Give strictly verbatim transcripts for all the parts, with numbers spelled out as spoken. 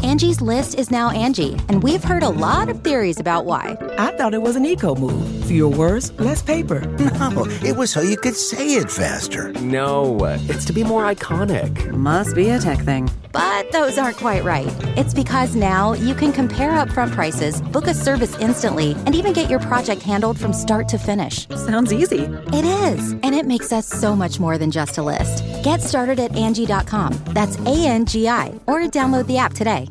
Angie's List is now Angie, and we've heard a lot of theories about why. I thought it was an eco move. Fewer words, less paper. No, it was so you could say it faster. No, it's to be more iconic. Must be a tech thing. But those aren't quite right. It's because now you can compare upfront prices, book a service instantly, and even get your project handled from start to finish. Sounds easy. It is, and it makes us so much more than just a list. Get started at Angie dot com. That's A N G I, or download the app today.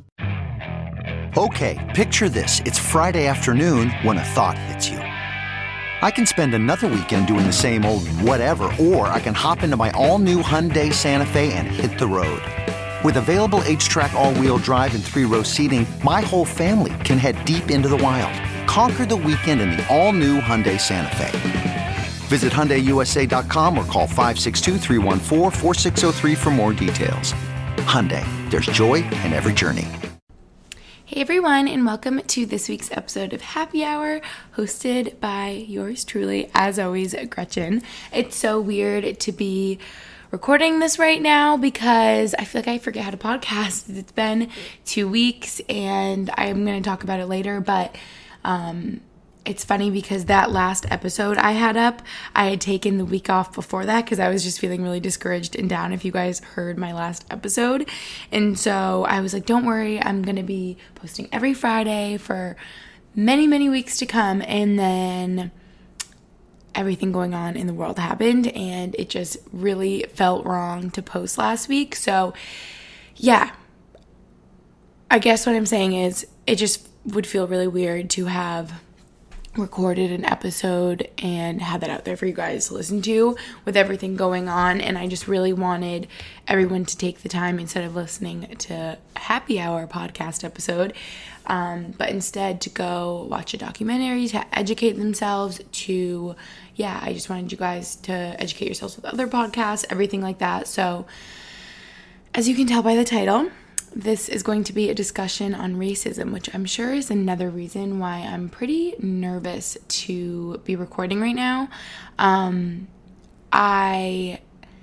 Okay, picture this. It's Friday afternoon when a thought hits you. I can spend another weekend doing the same old whatever, or I can hop into my all-new Hyundai Santa Fe and hit the road. With available H-Track all-wheel drive and three-row seating, my whole family can head deep into the wild. Conquer the weekend in the all-new Hyundai Santa Fe. Visit Hyundai U S A dot com or call five six two, three one four, four six zero three for more details. Hyundai, there's joy in every journey. Hey everyone, and welcome to this week's episode of Happy Hour, hosted by yours truly, as always, Gretchen. It's so weird to be recording this right now because I feel like I forget how to podcast. It's been two weeks and I'm going to talk about it later, but um, it's funny because that last episode I had up, I had taken the week off before that because I was just feeling really discouraged and down if you guys heard my last episode. And so I was like, don't worry, I'm going to be posting every Friday for many, many weeks to come. And then everything going on in the world happened and it just really felt wrong to post last week. So yeah, I guess what I'm saying is it just would feel really weird to have recorded an episode and had that out there for you guys to listen to with everything going on. And I just really wanted everyone to take the time instead of listening to a happy hour podcast episode, um, but instead to go watch a documentary, to educate themselves, to, yeah, I just wanted you guys to educate yourselves with other podcasts, everything like that. So as you can tell by the title, this is going to be a discussion on racism, which I'm sure is another reason why I'm pretty nervous to be recording right now. Um, I,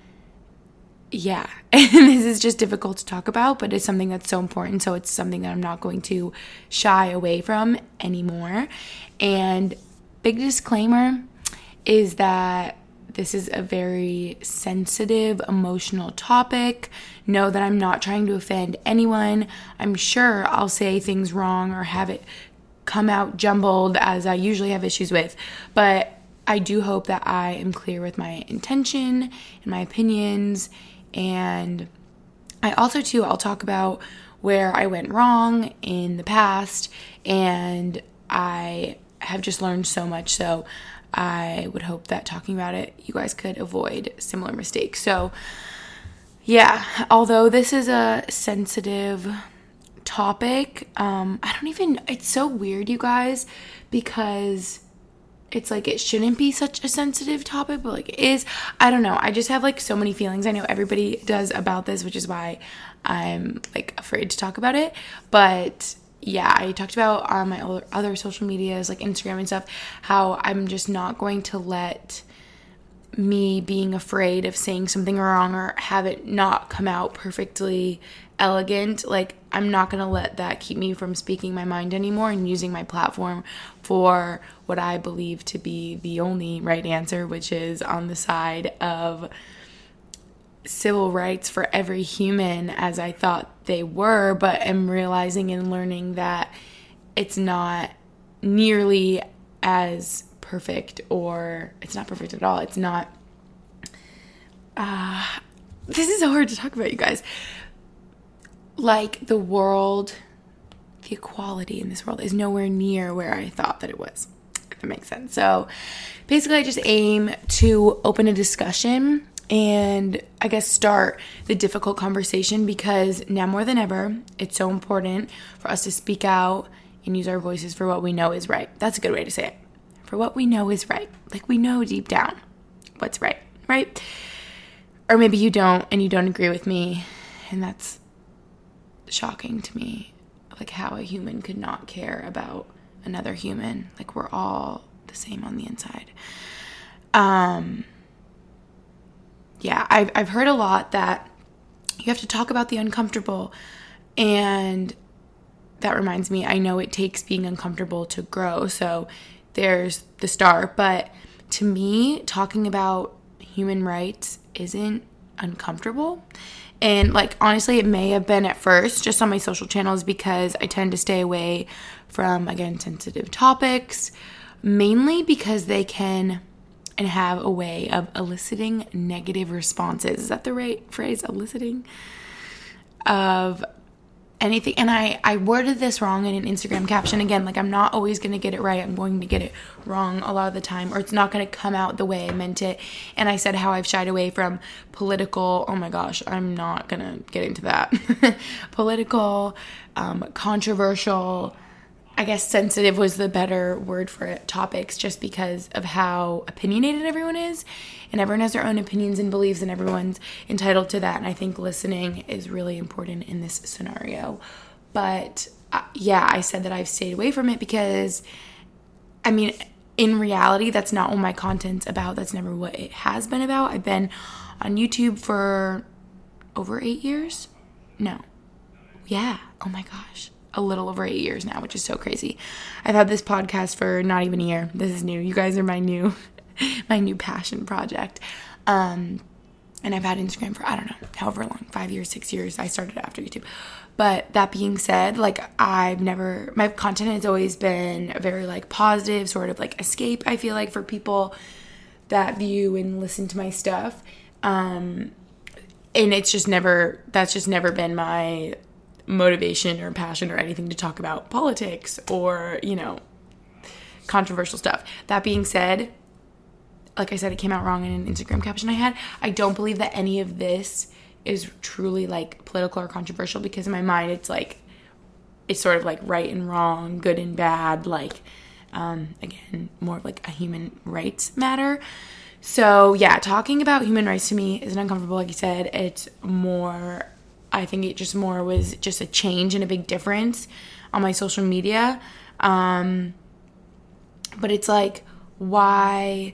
yeah, this is just difficult to talk about, but it's something that's so important. So it's something that I'm not going to shy away from anymore. And big disclaimer is that this is a very sensitive, emotional topic. Know that I'm not trying to offend anyone. I'm sure I'll say things wrong or have it come out jumbled, as I usually have issues with. But I do hope that I am clear with my intention and my opinions. And I also, too, I'll talk about where I went wrong in the past. And I have just learned so much. So I would hope that talking about it, you guys could avoid similar mistakes. So, yeah, although this is a sensitive topic, um, I don't even, it's so weird, you guys, because it's like it shouldn't be such a sensitive topic, but like it is. I don't know. I just have like so many feelings. I know everybody does about this, which is why I'm like afraid to talk about it. But yeah, I talked about on my other social medias, like Instagram and stuff, how I'm just not going to let me being afraid of saying something wrong or have it not come out perfectly elegant. Like, I'm not going to let that keep me from speaking my mind anymore and using my platform for what I believe to be the only right answer, which is on the side of civil rights for every human, as I thought they were, but am realizing and learning that it's not nearly as perfect, or it's not perfect at all. It's not, uh, this is so hard to talk about, you guys. Like, the world, the equality in this world is nowhere near where I thought that it was, if that makes sense. So basically I just aim to open a discussion and I guess start the difficult conversation, because now more than ever, it's so important for us to speak out and use our voices for what we know is right. That's a good way to say it. For what we know is right. Like, we know deep down what's right, right? Or maybe you don't, and you don't agree with me, and that's shocking to me. Like, how a human could not care about another human. Like, we're all the same on the inside. Um... Yeah, I've, I've heard a lot that you have to talk about the uncomfortable, and that reminds me, I know it takes being uncomfortable to grow. So there's the start. But to me, talking about human rights isn't uncomfortable. And like, honestly, it may have been at first just on my social channels because I tend to stay away from, again, sensitive topics, mainly because they can and have a way of eliciting negative responses. Is that the right phrase? Eliciting? Of anything. And I, I worded this wrong in an Instagram caption. Again, like, I'm not always going to get it right. I'm going to get it wrong a lot of the time, or it's not going to come out the way I meant it. And I said how I've shied away from political, oh my gosh, I'm not going to get into that. Political, um, controversial, I guess sensitive was the better word for it, topics, just because of how opinionated everyone is. And everyone has their own opinions and beliefs, and everyone's entitled to that. And I think listening is really important in this scenario. But uh, yeah, I said that I've stayed away from it because, I mean, in reality, that's not what my content's about. That's never what it has been about. I've been on YouTube for over eight years. No. Yeah. Oh my gosh. A little over eight years now, which is so crazy. I've had this podcast for not even a year. This is new. You guys are my new, my new passion project. Um, and I've had Instagram for, I don't know, however long, five years, six years. I started after YouTube. But that being said, like, I've never, my content has always been a very, like, positive sort of, like, escape, I feel like, for people that view and listen to my stuff. Um, and it's just never, that's just never been my motivation or passion or anything to talk about politics or, you know, controversial stuff. That being said, like I said, it came out wrong in an Instagram caption I had. I don't believe that any of this is truly, like, political or controversial, because in my mind it's like, it's sort of like right and wrong, good and bad, like, um, again, more of like a human rights matter. So yeah, talking about human rights to me isn't uncomfortable. Like you said, it's more, I think it just more was just a change and a big difference on my social media. Um, but it's like, why,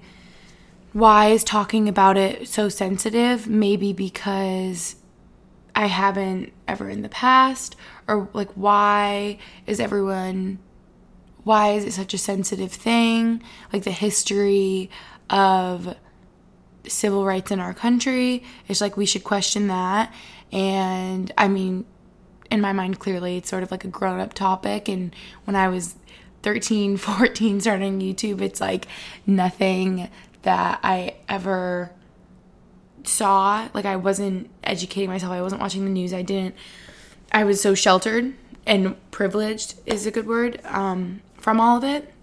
why is talking about it so sensitive? Maybe because I haven't ever in the past, or like, why is everyone, why is it such a sensitive thing? Like, the history of civil rights in our country, it's like we should question that. And I mean, in my mind, clearly it's sort of like a grown-up topic. And when I was thirteen, fourteen, starting YouTube, it's like nothing that I ever saw. Like, I wasn't educating myself. I wasn't watching the news. I didn't, I was so sheltered and privileged is a good word, um, from all of it.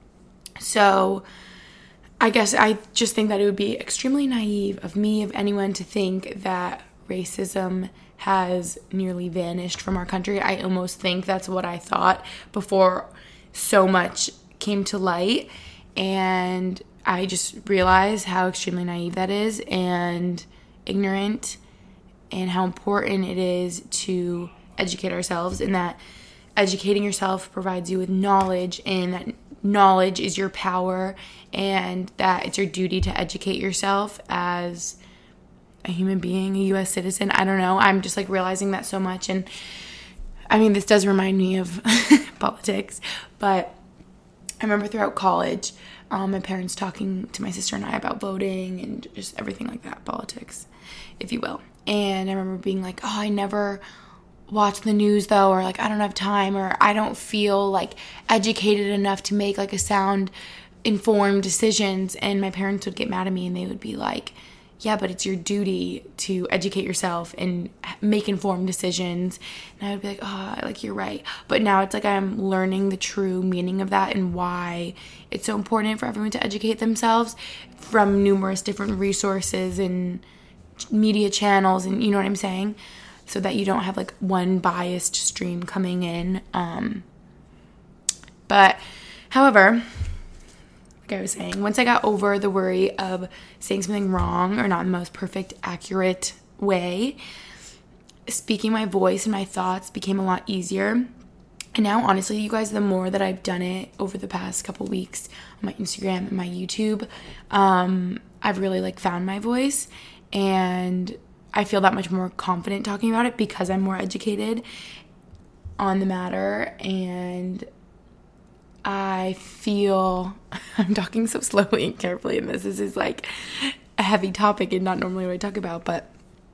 So I guess I just think that it would be extremely naive of me, of anyone, to think that racism has nearly vanished from our country. I almost think that's what I thought before so much came to light. And I just realized how extremely naive that is, and ignorant, and how important it is to educate ourselves, and that educating yourself provides you with knowledge, and that knowledge is your power, and that it's your duty to educate yourself as a human being, a U S citizen. I don't know. I'm just like realizing that so much. And I mean, this does remind me of politics, but I remember throughout college, um, my parents talking to my sister and I about voting and just everything like that, politics, if you will. And I remember being like, oh, I never watch the news though, or like, I don't have time, or I don't feel like educated enough to make like a sound, informed decisions. And my parents would get mad at me, and they would be like, yeah, but it's your duty to educate yourself and make informed decisions. And I would be like, oh, like, you're right. But now it's like I'm learning the true meaning of that, and why it's so important for everyone to educate themselves from numerous different resources and media channels, and you know what I'm saying? So that you don't have like one biased stream coming in. Um, but however, like I was saying, once I got over the worry of saying something wrong or not in the most perfect, accurate way, speaking my voice and my thoughts became a lot easier. And now, honestly, you guys, the more that I've done it over the past couple weeks on my Instagram and my YouTube, um, I've really like found my voice, and I feel that much more confident talking about it because I'm more educated on the matter, and I feel, I'm talking so slowly and carefully in this, this is like a heavy topic and not normally what I talk about, but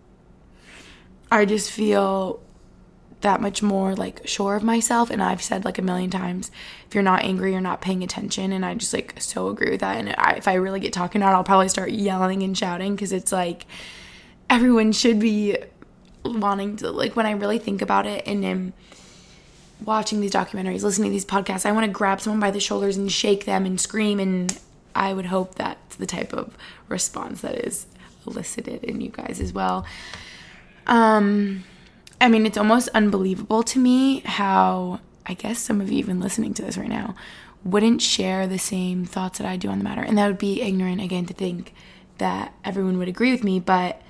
I just feel that much more like sure of myself. And I've said like a million times, if you're not angry, you're not paying attention. And I just like so agree with that. And I, if I really get talking out, I'll probably start yelling and shouting, because it's like everyone should be wanting to, like, when I really think about it and am watching these documentaries, listening to these podcasts, I want to grab someone by the shoulders and shake them and scream. And I would hope that's the type of response that is elicited in you guys as well. Um, I mean, it's almost unbelievable to me how, I guess some of you even listening to this right now wouldn't share the same thoughts that I do on the matter. And that would be ignorant, again, to think that everyone would agree with me, but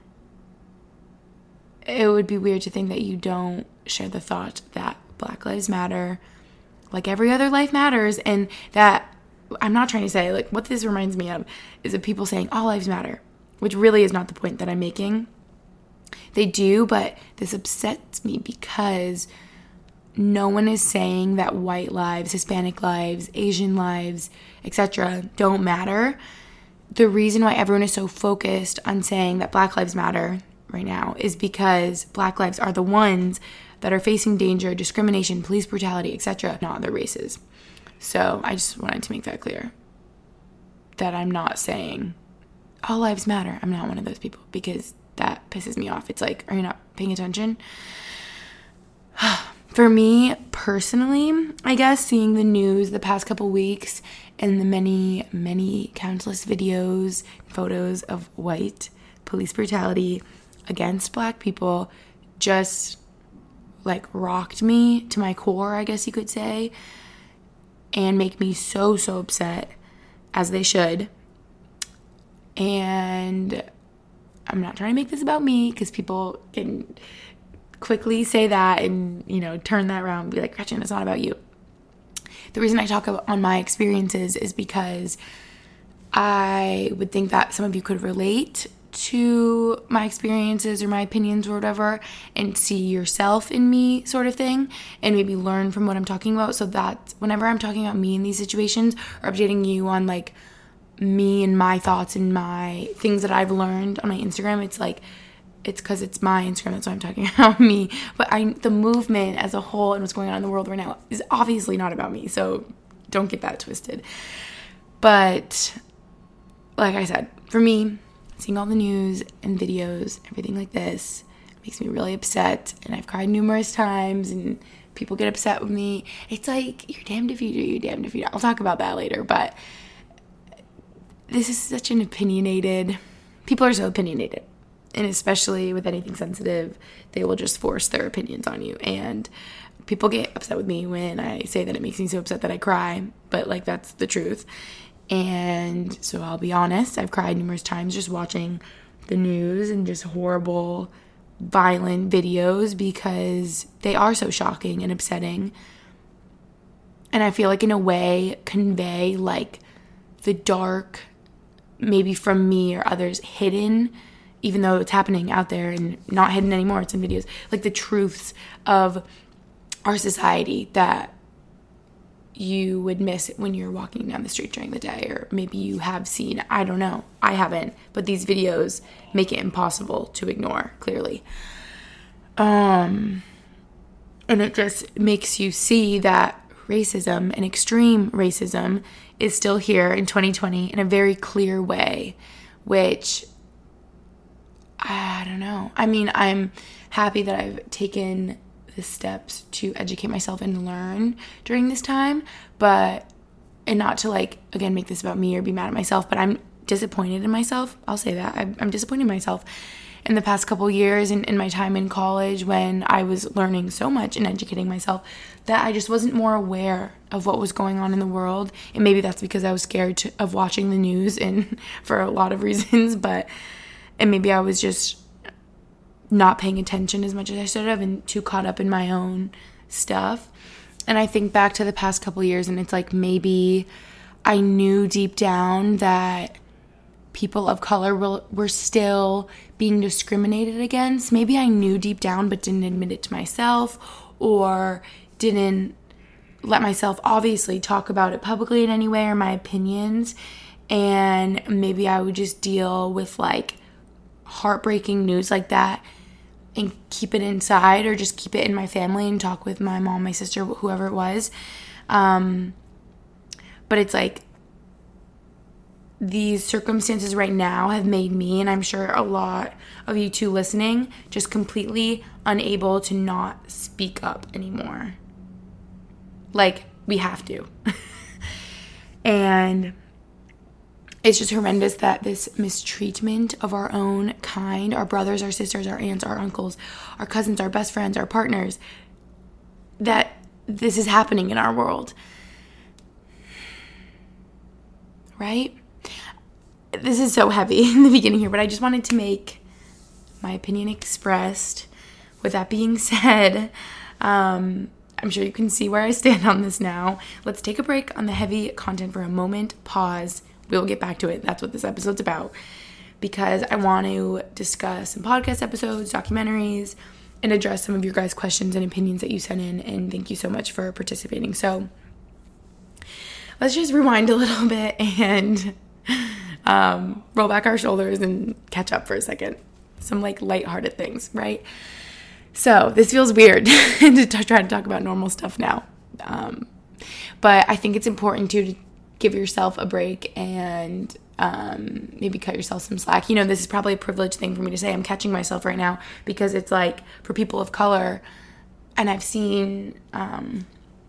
it would be weird to think that you don't share the thought that Black Lives Matter, like every other life matters, and that, I'm not trying to say, like, what this reminds me of is of people saying all lives matter, which really is not the point that I'm making. They do, but this upsets me because no one is saying that white lives, Hispanic lives, Asian lives, et cetera don't matter. The reason why everyone is so focused on saying that Black lives matter right now is because Black lives are the ones that are facing danger, discrimination, police brutality, et cetera, not other races. So I just wanted to make that clear, that I'm not saying all lives matter. I'm not one of those people, because that pisses me off. It's like, are you not paying attention? For me personally, I guess seeing the news the past couple weeks and the many, many countless videos, photos of white police brutality against Black people just like rocked me to my core, I guess you could say, and make me so, so upset, as they should. And I'm not trying to make this about me, because people can quickly say that and, you know, turn that around and be like, Gretchen, it's not about you. The reason I talk about on my experiences is because I would think that some of you could relate to my experiences or my opinions or whatever, and see yourself in me, sort of thing, and maybe learn from what I'm talking about, so that whenever I'm talking about me in these situations or updating you on like me and my thoughts and my things that I've learned on my Instagram, it's like, it's because it's my Instagram, that's why I'm talking about me. But I, the movement as a whole and what's going on in the world right now is obviously not about me, so don't get that twisted. But like I said, for me, seeing all the news and videos, everything like this, makes me really upset, and I've cried numerous times, and people get upset with me. It's like, you're damned if you do, you're damned if you don't. I'll talk about that later, but this is such an opinionated, people are so opinionated, and especially with anything sensitive, they will just force their opinions on you, and people get upset with me when I say that it makes me so upset that I cry, but like, that's the truth. And so I'll be honest, I've cried numerous times just watching the news and just horrible, violent videos, because they are so shocking and upsetting. And I feel like in a way convey like the dark, maybe from me or others, hidden, even though it's happening out there and not hidden anymore, it's in videos, like the truths of our society that you would miss when you're walking down the street during the day, or maybe you have seen, I don't know, I haven't, but these videos make it impossible to ignore, clearly. Um, and it just makes you see that racism and extreme racism is still here in twenty twenty in a very clear way, which, I don't know. I mean, I'm happy that I've taken the steps to educate myself and learn during this time, but, and not to like, again, make this about me or be mad at myself, but I'm disappointed in myself. I'll say that. I'm, I'm disappointed in myself in the past couple years and in my time in college, when I was learning so much and educating myself, that I just wasn't more aware of what was going on in the world. And maybe that's because I was scared to, of watching the news, and for a lot of reasons, but, and maybe I was just not paying attention as much as I should have, and too caught up in my own stuff. And I think back to the past couple years, and it's like, maybe I knew deep down that people of color were, were still being discriminated against. Maybe I knew deep down but didn't admit it to myself, or didn't let myself obviously talk about it publicly in any way or my opinions. And maybe I would just deal with like heartbreaking news like that and keep it inside, or just keep it in my family and talk with my mom, my sister, whoever it was. Um, but it's like these circumstances right now have made me, and I'm sure a lot of you too listening, just completely unable to not speak up anymore. Like, we have to. And it's just horrendous that this mistreatment of our own kind, our brothers, our sisters, our aunts, our uncles, our cousins, our best friends, our partners, that this is happening in our world. Right? This is so heavy in the beginning here, but I just wanted to make my opinion expressed. With that being said, um, I'm sure you can see where I stand on this now. Let's take a break on the heavy content for a moment, pause. We'll get back to it. That's what this episode's about. Because I want to discuss some podcast episodes, documentaries, and address some of your guys' questions and opinions that you sent in. And thank you so much for participating. So let's just rewind a little bit and um, roll back our shoulders and catch up for a second. Some like lighthearted things, right? So this feels weird to t- try to talk about normal stuff now. Um, but I think it's important to give yourself a break and um, maybe cut yourself some slack. You know, this is probably a privileged thing for me to say. I'm catching myself right now because it's like for people of color, and I've seen um,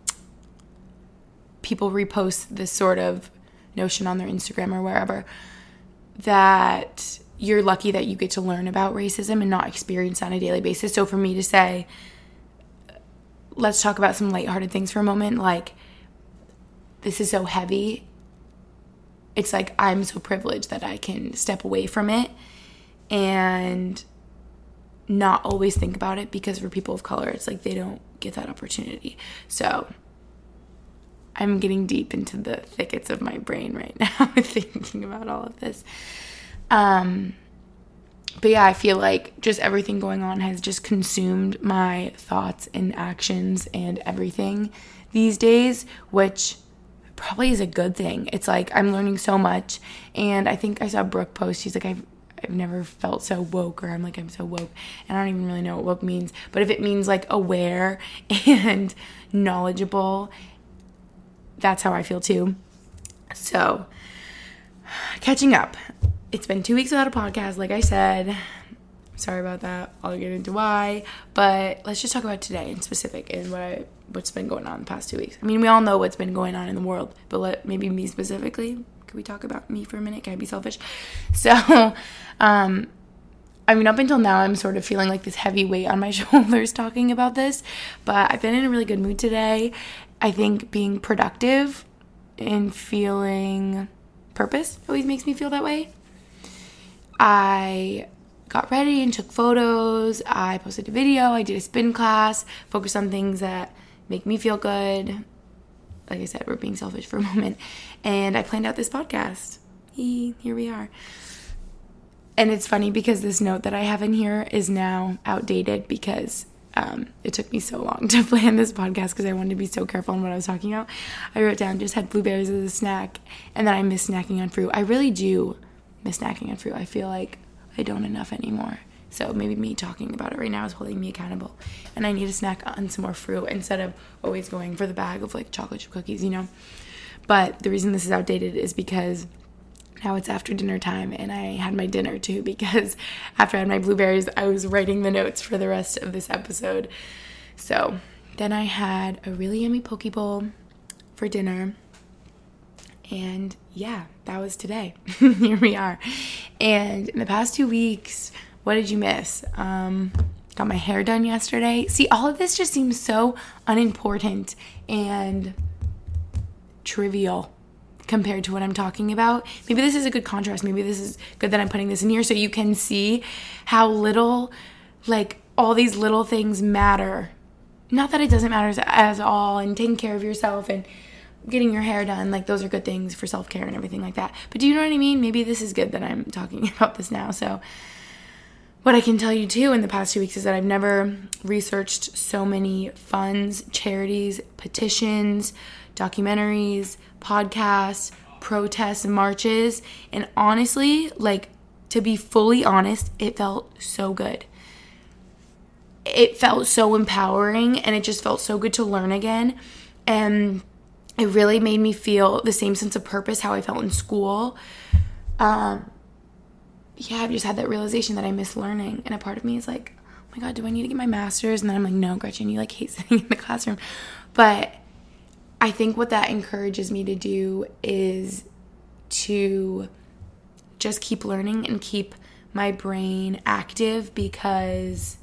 people repost this sort of notion on their Instagram or wherever, that you're lucky that you get to learn about racism and not experience it on a daily basis. So for me to say, let's talk about some lighthearted things for a moment, like, this is so heavy. It's like I'm so privileged that I can step away from it and not always think about it, because for people of color, it's like they don't get that opportunity. So I'm getting deep into the thickets of my brain right now thinking about all of this. Um, but yeah, I feel like just everything going on has just consumed my thoughts and actions and everything these days, which probably is a good thing. It's like I'm learning so much, and I think I saw Brooke post, she's like, I've I've never felt so woke, or I'm like, I'm so woke, and I don't even really know what woke means, but if it means like aware and knowledgeable, that's how I feel too. So, catching up. It's been two weeks without a podcast, like I said. Sorry about that. I'll get into why. But let's just talk about today in specific and what I, what's been going on the past two weeks. I mean, we all know what's been going on in the world, but let maybe me specifically. Can we talk about me for a minute? Can I be selfish? So, um, I mean, up until now, I'm sort of feeling like this heavy weight on my shoulders talking about this. But I've been in a really good mood today. I think being productive and feeling purpose always makes me feel that way. I got ready and took photos. I posted a video. I did a spin class, focused on things that make me feel good. Like I said, we're being selfish for a moment. And I planned out this podcast. Eee, here we are. And it's funny because this note that I have in here is now outdated because um, it took me so long to plan this podcast because I wanted to be so careful on what I was talking about. I wrote down, just had blueberries as a snack, and then I miss snacking on fruit. I really do miss snacking on fruit. I feel like I don't enough anymore. So maybe me talking about it right now is holding me accountable. And I need to snack on some more fruit instead of always going for the bag of like chocolate chip cookies, you know. But the reason this is outdated is because now it's after dinner time, and I had my dinner too, because after I had my blueberries, I was writing the notes for the rest of this episode. So then I had a really yummy poke bowl for dinner. And yeah, that was today. Here we are. And in the past two weeks, what did you miss? Um, got my hair done yesterday. See, all of this just seems so unimportant and trivial compared to what I'm talking about. Maybe this is a good contrast. Maybe this is good that I'm putting this in here so you can see how little, like, all these little things matter. Not that it doesn't matter as, as all, and taking care of yourself and getting your hair done, like, those are good things for self-care and everything like that. But do you know what I mean? Maybe this is good that I'm talking about this now. So what I can tell you too in the past two weeks is that I've never researched so many funds, charities, petitions, documentaries, podcasts, protests, and marches. And honestly, like, to be fully honest, it felt so good. It felt so empowering, and it just felt so good to learn again. And it really made me feel the same sense of purpose how I felt in school. Um, yeah, I've just had that realization that I miss learning. And a part of me is like, oh my God, do I need to get my master's? And then I'm like, no, Gretchen, you like hate sitting in the classroom. But I think what that encourages me to do is to just keep learning and keep my brain active, because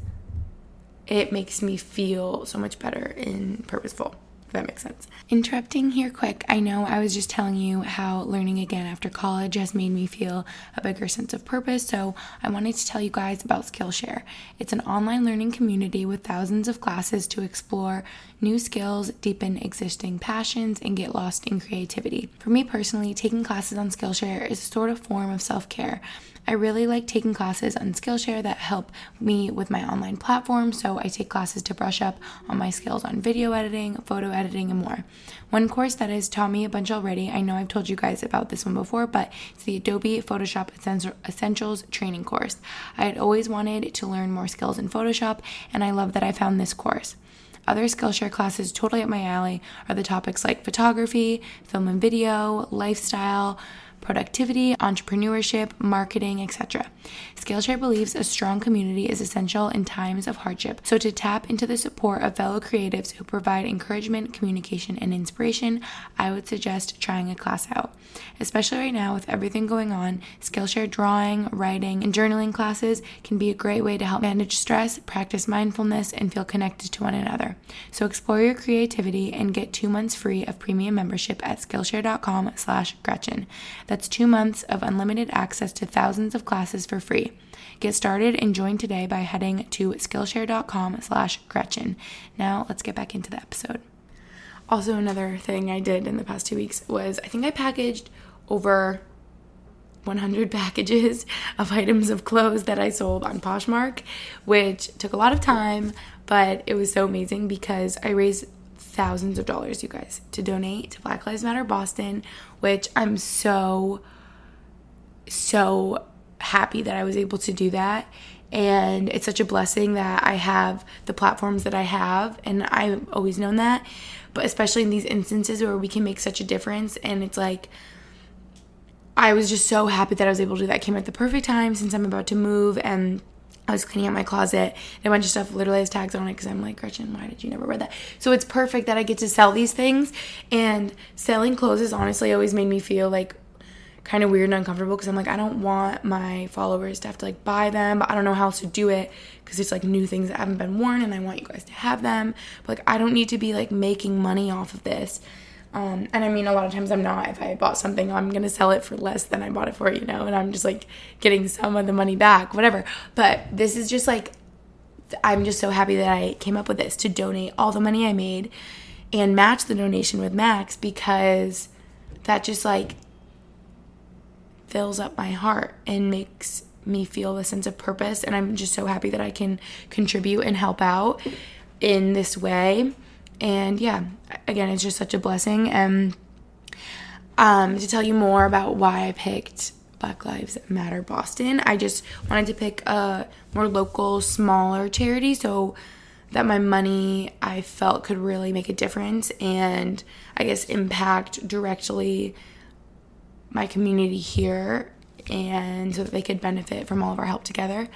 it makes me feel so much better and purposeful, if that makes sense. Interrupting here quick, I know I was just telling you how learning again after college has made me feel a bigger sense of purpose, so I wanted to tell you guys about Skillshare. It's an online learning community with thousands of classes to explore new skills, deepen existing passions, and get lost in creativity. For me personally, taking classes on Skillshare is a sort of form of self-care. I really like taking classes on Skillshare that help me with my online platform, so I take classes to brush up on my skills on video editing, photo editing, and more. One course that has taught me a bunch already, I know I've told you guys about this one before, but it's the Adobe Photoshop Essentials training course. I had always wanted to learn more skills in Photoshop, and I love that I found this course. Other Skillshare classes totally up my alley are the topics like photography, film and video, lifestyle, productivity, entrepreneurship, marketing, et cetera. Skillshare believes a strong community is essential in times of hardship, so to tap into the support of fellow creatives who provide encouragement, communication, and inspiration, I would suggest trying a class out. Especially right now with everything going on, Skillshare drawing, writing, and journaling classes can be a great way to help manage stress, practice mindfulness, and feel connected to one another. So explore your creativity and get two months free of premium membership at Skillshare.com slash Gretchen. That's two months of unlimited access to thousands of classes for free. Get started and join today by heading to Skillshare.com slash Gretchen. Now let's get back into the episode. Also, another thing I did in the past two weeks was I think I packaged over one hundred packages of items of clothes that I sold on Poshmark, which took a lot of time, but it was so amazing because I raised thousands of dollars, you guys, to donate to Black Lives Matter Boston, which I'm so, so happy that I was able to do that. And it's such a blessing that I have the platforms that I have, and I've always known that, but especially in these instances where we can make such a difference. And it's like, I was just so happy that I was able to do that. It came at the perfect time since I'm about to move, and I was cleaning out my closet, and a bunch of stuff literally has tags on it because I'm like, Gretchen, why did you never wear that? So it's perfect that I get to sell these things. And selling clothes has honestly always made me feel like kind of weird and uncomfortable, because I'm like, I don't want my followers to have to like buy them, but I don't know how else to do it because it's like new things that haven't been worn and I want you guys to have them. But like, I don't need to be like making money off of this. Um, and I mean, a lot of times I'm not. If I bought something, I'm going to sell it for less than I bought it for, you know, and I'm just like getting some of the money back, whatever. But this is just like, I'm just so happy that I came up with this to donate all the money I made and match the donation with Max, because that just like fills up my heart and makes me feel a sense of purpose. And I'm just so happy that I can contribute and help out in this way. And yeah, again, it's just such a blessing. And um, to tell you more about why I picked Black Lives Matter Boston, I just wanted to pick a more local, smaller charity so that my money, I felt, could really make a difference and I guess impact directly my community here, and so that they could benefit from all of our help together.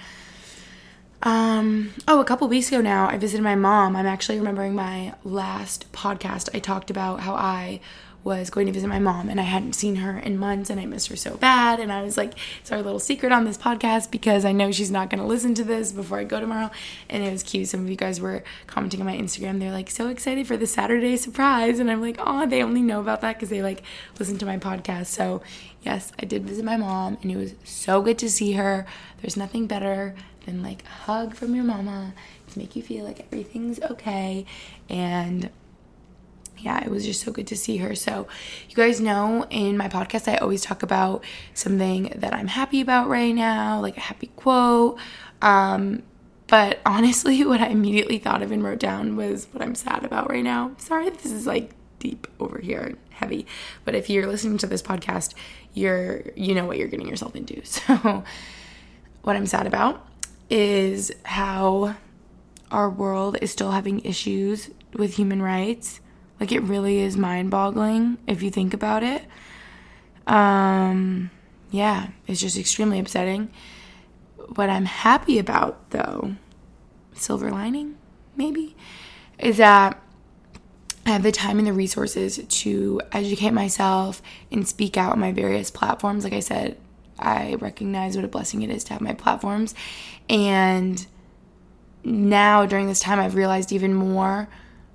Um, oh, a couple weeks ago now, I visited my mom. I'm actually remembering my last podcast. I talked about how I was going to visit my mom and I hadn't seen her in months and I missed her so bad. And I was like, it's our little secret on this podcast because I know she's not going to listen to this before I go tomorrow. And it was cute. Some of you guys were commenting on my Instagram. They're like, so excited for the Saturday surprise. And I'm like, oh, they only know about that because they like listen to my podcast. So yes, I did visit my mom and it was so good to see her. There's nothing better than like a hug from your mama to make you feel like everything's okay. And yeah, it was just so good to see her. So you guys know in my podcast, I always talk about something that I'm happy about right now, like a happy quote, Um, but honestly, what I immediately thought of and wrote down was what I'm sad about right now. Sorry, this is like deep over here, heavy. But if you're listening to this podcast, you're, you know what you're getting yourself into. So what I'm sad about is how our world is still having issues with human rights. Like, it really is mind-boggling if you think about it. Um, yeah, it's just extremely upsetting. What I'm happy about, though, silver lining, maybe, is that I have the time and the resources to educate myself and speak out on my various platforms. Like I said, I recognize what a blessing it is to have my platforms. And now, during this time, I've realized even more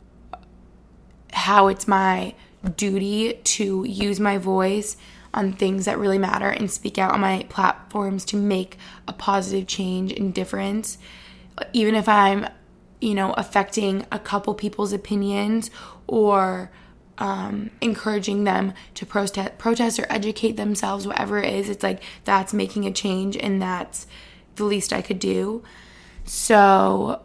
how it's my duty to use my voice on things that really matter and speak out on my platforms to make a positive change and difference. Even if I'm, you know, affecting a couple people's opinions or um, encouraging them to protest, protest or educate themselves, whatever it is, it's like that's making a change, and that's the least I could do. So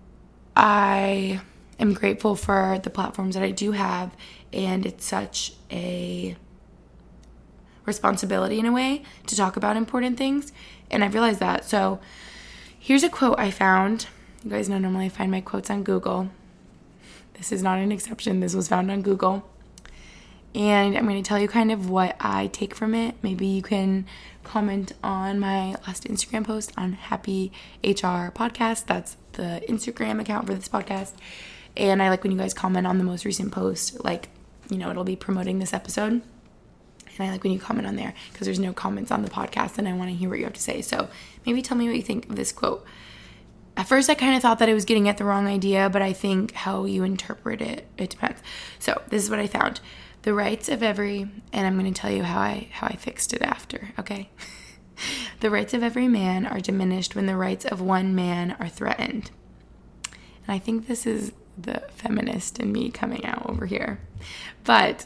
I am grateful for the platforms that I do have, and it's such a responsibility in a way to talk about important things, and I've realized that. So here's a quote I found. You guys know normally I find my quotes on Google. This is not an exception. This was found on Google. And I'm going to tell you kind of what I take from it. Maybe you can comment on my last Instagram post on Happy H R Podcast. That's the Instagram account for this podcast. And I like when you guys comment on the most recent post. Like, you know, it'll be promoting this episode. And I like when you comment on there because there's no comments on the podcast and I want to hear what you have to say. So maybe tell me what you think of this quote. At first, I kind of thought that I was getting at the wrong idea, but I think how you interpret it, it depends. So this is what I found. The rights of every, and I'm going to tell you how I how I fixed it after, okay? The rights of every man are diminished when the rights of one man are threatened. And I think this is the feminist in me coming out over here. But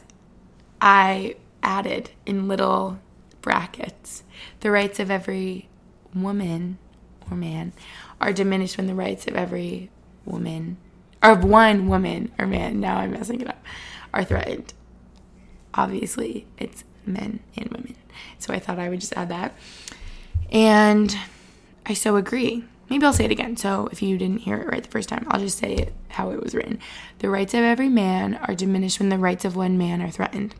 I added in little brackets, the rights of every woman or man are diminished when the rights of every woman, or of one woman or man, now I'm messing it up, are threatened. Obviously, it's men and women. So I thought I would just add that. And I so agree. Maybe I'll say it again. So if you didn't hear it right the first time, I'll just say it how it was written. The rights of every man are diminished when the rights of one man are threatened.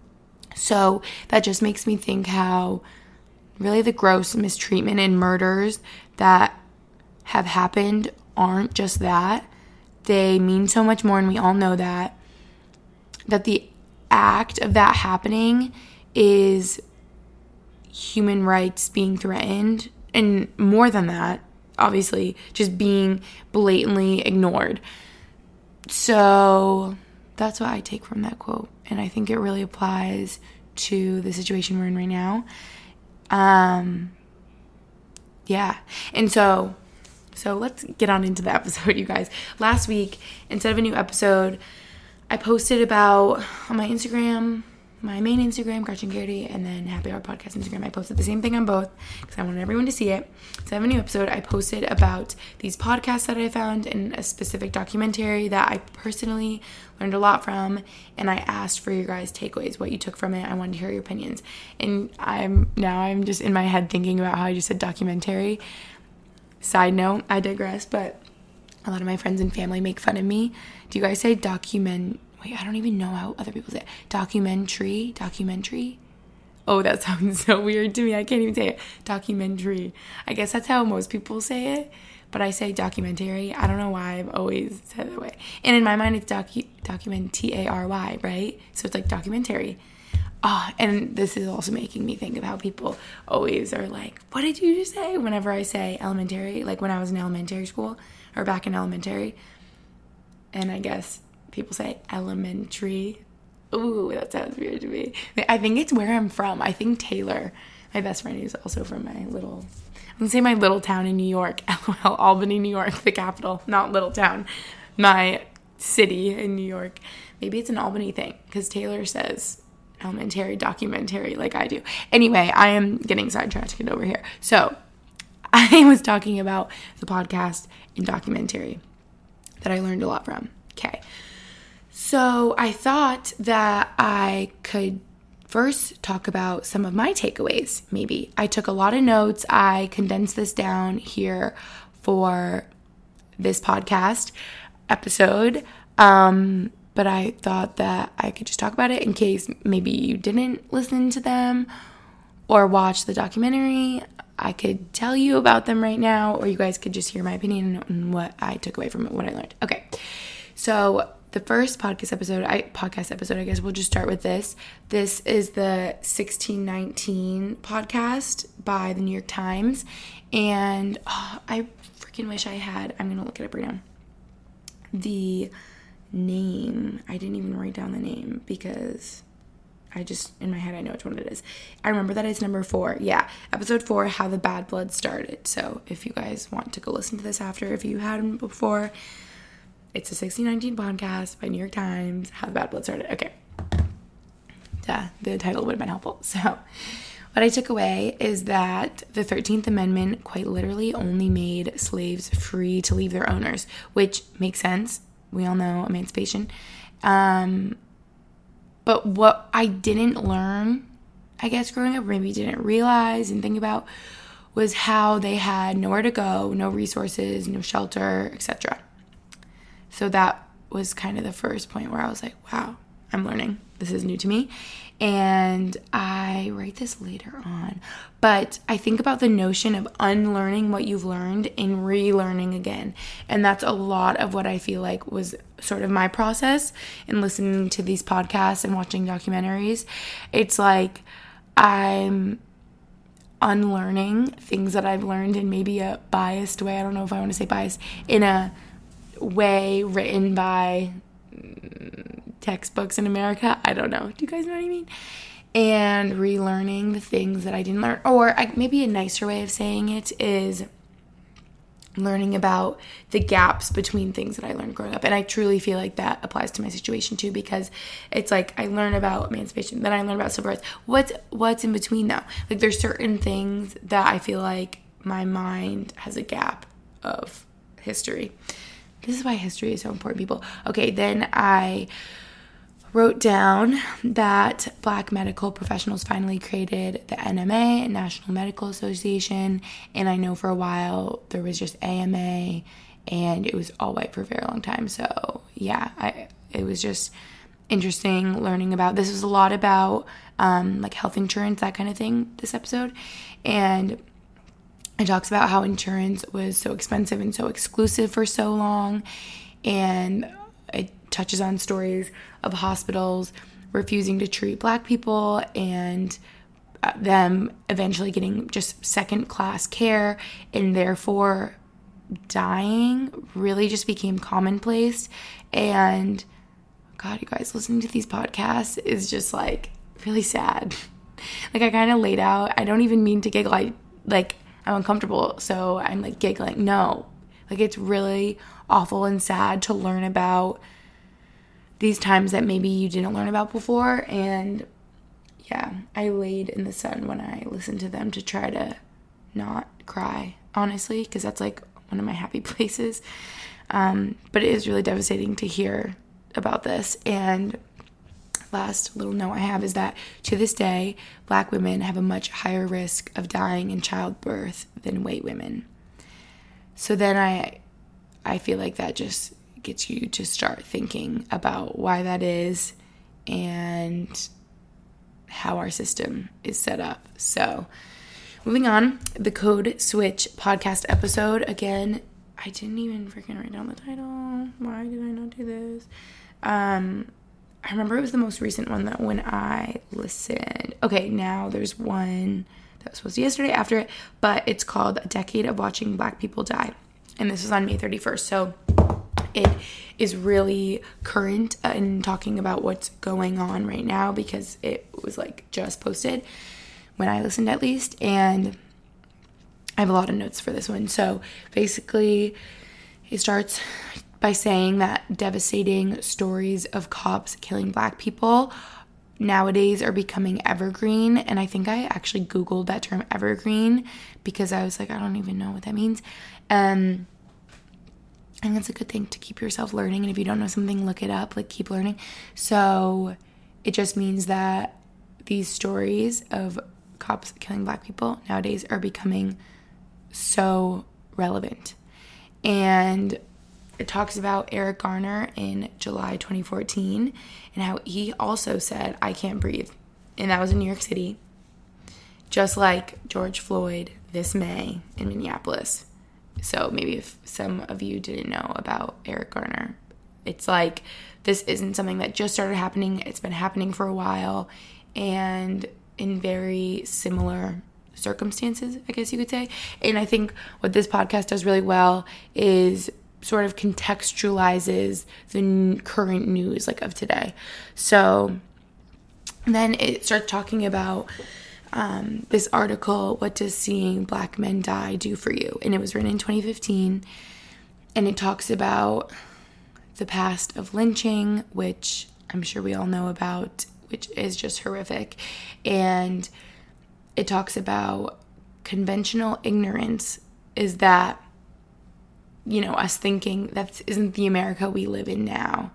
So that just makes me think how really the gross mistreatment and murders that have happened aren't just that. They mean so much more, and we all know that. That the act of that happening is human rights being threatened, and more than that, obviously, just being blatantly ignored. So that's what I take from that quote, and I think it really applies to the situation we're in right now. Um, yeah, and so, so let's get on into the episode, you guys. Last week, instead of a new episode, I posted about on my Instagram, my main Instagram, Gretchen Garrity, and then Happy Hour Podcast Instagram. I posted the same thing on both because I wanted everyone to see it. So I have a new episode. I posted about these podcasts that I found and a specific documentary that I personally learned a lot from, and I asked for your guys' takeaways, what you took from it. I wanted to hear your opinions. And I'm now I'm just in my head thinking about how I just said documentary. Side note, I digress, but a lot of my friends and family make fun of me. Do you guys say document? Wait, I don't even know how other people say it. Documentary? Documentary? Oh, that sounds so weird to me. I can't even say it. Documentary. I guess that's how most people say it, but I say documentary. I don't know why I've always said it that way. And in my mind, it's docu document T A R Y, right? So it's like documentary. Ah, oh, and this is also making me think of how people always are like, what did you just say? Whenever I say elementary, like when I was in elementary school or back in elementary. And I guess people say elementary. Ooh, that sounds weird to me. I think it's where I'm from. I think Taylor, my best friend, is also from my little, I'm going to say my little town in New York. LOL, Albany, New York, the capital. Not little town. My city in New York. Maybe it's an Albany thing because Taylor says elementary, documentary like I do. Anyway, I am getting sidetracked over here. So I was talking about the podcast and documentary that I learned a lot from. Okay. So I thought that I could first talk about some of my takeaways, maybe. I took a lot of notes. I condensed this down here for this podcast episode. Um, but I thought that I could just talk about it in case maybe you didn't listen to them or watch the documentary. I could tell you about them right now, or you guys could just hear my opinion on what I took away from it, what I learned. Okay. So the first podcast episode, I podcast episode, I guess we'll just start with this. This is the sixteen nineteen podcast by the New York Times. And oh, I freaking wish I had, I'm going to look it up right now. The name, I didn't even write down the name because I just, in my head, I know which one it is. I remember that it's number four. Yeah, episode four, How the Bad Blood Started. So if you guys want to go listen to this after, if you hadn't before, it's a sixteen nineteen podcast by New York Times, How the Bad Blood Started. Okay. Duh, the title would have been helpful. So what I took away is that the thirteenth Amendment quite literally only made slaves free to leave their owners, which makes sense. We all know emancipation. Um, but what I didn't learn, I guess, growing up, maybe didn't realize and think about, was how they had nowhere to go, no resources, no shelter, et cetera. So that was kind of the first point where I was like, wow, I'm learning. This is new to me. And I write this later on. But I think about the notion of unlearning what you've learned and relearning again. And that's a lot of what I feel like was sort of my process in listening to these podcasts and watching documentaries. It's like I'm unlearning things that I've learned in maybe a biased way. I don't know if I want to say biased. In a way written by textbooks in America. I don't know. Do you guys know what I mean? And relearning the things that I didn't learn. Or I, maybe a nicer way of saying it is learning about the gaps between things that I learned growing up. And I truly feel like that applies to my situation too, because it's like I learn about emancipation, then I learn about civil rights. What's, what's in between though? Like there's certain things that I feel like my mind has a gap of history. This is why history is so important, people. Okay, then I wrote down that Black medical professionals finally created the N M A, National Medical Association, and I know for a while there was just A M A, and it was all white for a very long time. So yeah, I it was just interesting learning about. This was a lot about um, like health insurance, that kind of thing. This episode, and it talks about how insurance was so expensive and so exclusive for so long, and it touches on stories of hospitals refusing to treat Black people and them eventually getting just second-class care, and therefore dying really just became commonplace. And God, you guys, listening to these podcasts is just like really sad. Like I kind of laid out, I don't even mean to giggle, I like I'm uncomfortable, so I'm like giggling. No, like it's really awful and sad to learn about these times that maybe you didn't learn about before. And yeah, I laid in the sun when I listened to them to try to not cry, honestly, because that's like one of my happy places. Um, but it is really devastating to hear about this. And last little note I have is that to this day, Black women have a much higher risk of dying in childbirth than white women. So then I I feel like that just gets you to start thinking about why that is and how our system is set up. So moving on, the Code Switch podcast episode. Again, I didn't even freaking write down the title. Why did I not do this? Um... I remember it was the most recent one that when I listened. Okay, now there's one that was supposed to be yesterday after it, but it's called A Decade of Watching Black People Die. And this was on May thirty-first. So it is really current and talking about what's going on right now because it was like just posted when I listened at least. And I have a lot of notes for this one. So basically it starts by saying that devastating stories of cops killing Black people nowadays are becoming evergreen. And I think I actually Googled that term evergreen because I was like, I don't even know what that means. Um, I think it's a good thing to keep yourself learning. And if you don't know something, look it up, like keep learning. So it just means that these stories of cops killing Black people nowadays are becoming so relevant. And it talks about Eric Garner in July twenty fourteen and how he also said, I can't breathe. And that was in New York City. Just like George Floyd this May in Minneapolis. So maybe if some of you didn't know about Eric Garner, it's like this isn't something that just started happening. It's been happening for a while and in very similar circumstances, I guess you could say. And I think what this podcast does really well is sort of contextualizes the n- current news like of today. So then it starts talking about um, this article, What Does Seeing Black Men Die Do For You? And it was written in twenty fifteen. And it talks about the past of lynching, which I'm sure we all know about, which is just horrific. And it talks about conventional ignorance is that, you know, us thinking that isn't the America we live in now,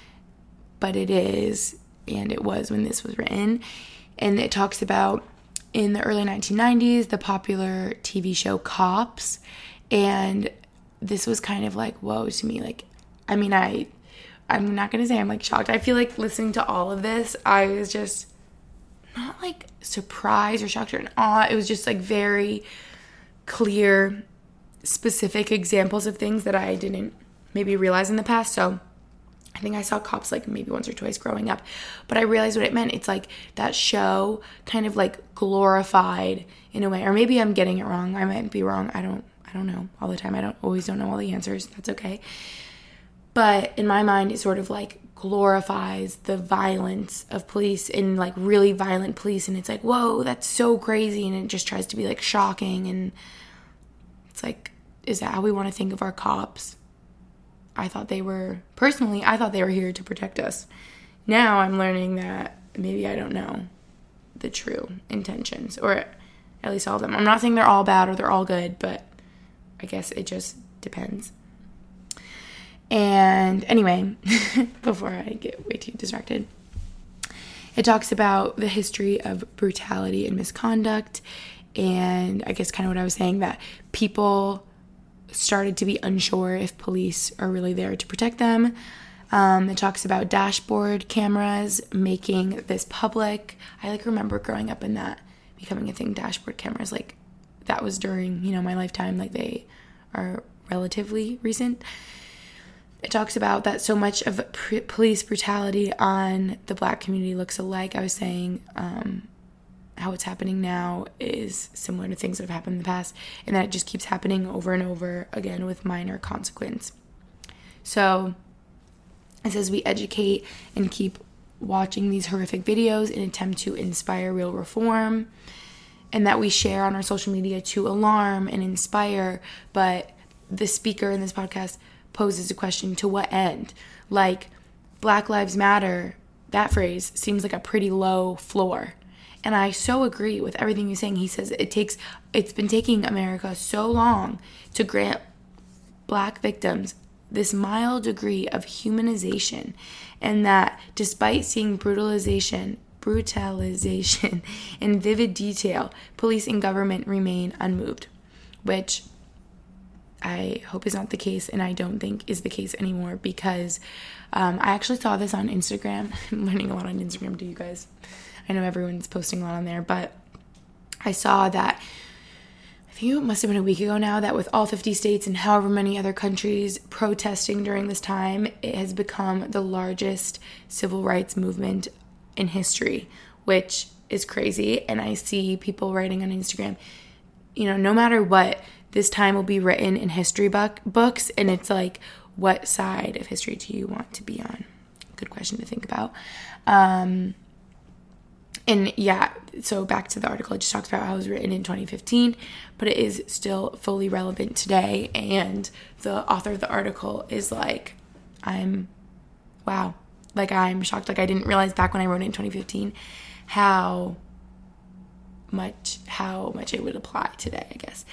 but it is, and it was when this was written. And it talks about in the early nineteen nineties, the popular T V show Cops, and this was kind of like, whoa, to me. Like, I mean, I, I'm not going to say I'm, like, shocked. I feel like listening to all of this, I was just not, like, surprised or shocked or in awe. It was just, like, very clear, specific examples of things that I didn't maybe realize in the past. So I think I saw Cops, like, maybe once or twice growing up. But I realized what it meant. It's, like, that show kind of, like, glorified in a way. Or maybe I'm getting it wrong. I might be wrong. I don't I don't know all the time. I don't always don't know all the answers. That's okay. But in my mind, it sort of like glorifies the violence of police and like really violent police. And it's like, whoa, that's so crazy. And it just tries to be like shocking. And it's like, is that how we want to think of our cops? I thought they were, personally, I thought they were here to protect us. Now I'm learning that maybe I don't know the true intentions, or at least all of them. I'm not saying they're all bad or they're all good, but I guess it just depends. And anyway, before I get way too distracted, it talks about the history of brutality and misconduct. And I guess kind of what I was saying, that people started to be unsure if police are really there to protect them. Um, it talks about dashboard cameras making this public. I like remember growing up in that becoming a thing, dashboard cameras, like that was during, you know, my lifetime, like they are relatively recent. It talks about that so much of pr- police brutality on the Black community looks alike. I was saying um, how what's happening now is similar to things that have happened in the past, and that it just keeps happening over and over again with minor consequence. So it says we educate and keep watching these horrific videos in an attempt to inspire real reform, and that we share on our social media to alarm and inspire. But the speaker in this podcast poses a question, to what end? Like, Black Lives Matter, that phrase seems like a pretty low floor. And I so agree with everything he's saying. He says it takes, it's been taking America so long to grant Black victims this mild degree of humanization, and that despite seeing brutalization, brutalization in vivid detail, police and government remain unmoved, which I hope is not the case, and I don't think is the case anymore, because um, I actually saw this on Instagram. I'm learning a lot on Instagram, do you guys? I know everyone's posting a lot on there, but I saw that, I think it must have been a week ago now, that with all fifty states and however many other countries protesting during this time, it has become the largest civil rights movement in history, which is crazy. And I see people writing on Instagram, you know, no matter what, this time will be written in history book books. And it's like, what side of history do you want to be on? Good question to think about. Um, and yeah, so back to the article, it just talks about how it was written in twenty fifteen, but it is still fully relevant today. And the author of the article is like, I'm, wow, like I'm shocked. Like I didn't realize back when I wrote it in twenty fifteen how much how much it would apply today, I guess.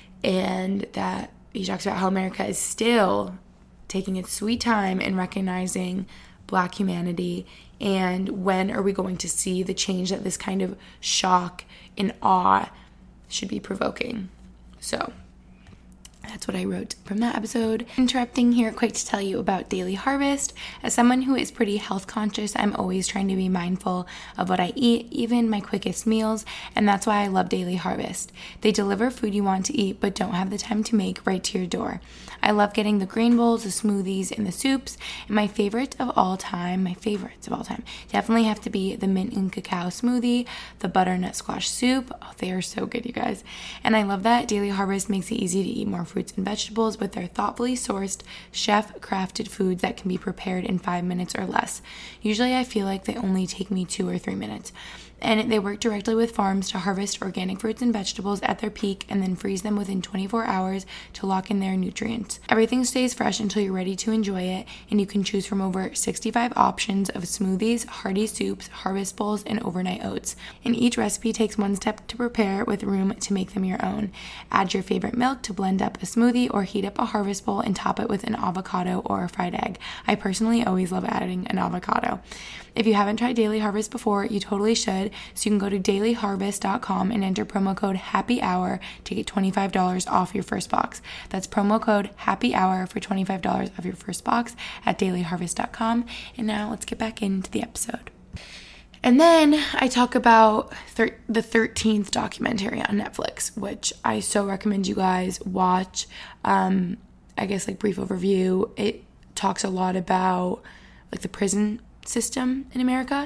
And that he talks about how America is still taking its sweet time in recognizing Black humanity, and when are we going to see the change that this kind of shock and awe should be provoking. So that's what I wrote from that episode. Interrupting here quick to tell you about Daily Harvest. As someone who is pretty health conscious, I'm always trying to be mindful of what I eat, even my quickest meals, and that's why I love Daily Harvest. They deliver food you want to eat but don't have the time to make right to your door. I love getting the grain bowls, the smoothies, and the soups, and my favorite of all time, my favorites of all time, definitely have to be the mint and cacao smoothie, the butternut squash soup. Oh, they are so good, you guys. And I love that Daily Harvest makes it easy to eat more fruits and vegetables with their thoughtfully sourced, chef-crafted foods that can be prepared in five minutes or less. Usually I feel like they only take me two or three minutes. And they work directly with farms to harvest organic fruits and vegetables at their peak and then freeze them within twenty-four hours to lock in their nutrients. Everything stays fresh until you're ready to enjoy it, and you can choose from over sixty-five options of smoothies, hearty soups, harvest bowls, and overnight oats. And each recipe takes one step to prepare with room to make them your own. Add your favorite milk to blend up a smoothie, or heat up a harvest bowl and top it with an avocado or a fried egg. I personally always love adding an avocado. If you haven't tried Daily Harvest before, you totally should. So you can go to daily harvest dot com and enter promo code HAPPYHOUR to get twenty-five dollars off your first box. That's promo code HAPPYHOUR for twenty-five dollars off your first box at daily harvest dot com. And now let's get back into the episode. And then I talk about thir- the thirteenth documentary on Netflix, which I so recommend you guys watch. Um, I guess like brief overview. It talks a lot about like the prison system in America.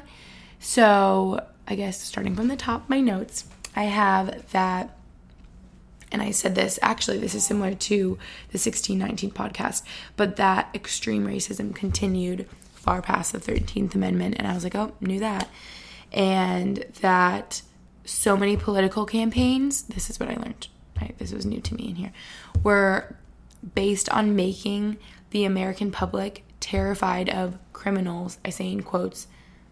So I guess starting from the top, my notes, I have that, and I said this, actually this is similar to the sixteen nineteen podcast, but that extreme racism continued far past the thirteenth Amendment, and I was like, oh, knew that. And that so many political campaigns, this is what I learned, right? This was new to me in here, were based on making the American public terrified of criminals, I say in quotes,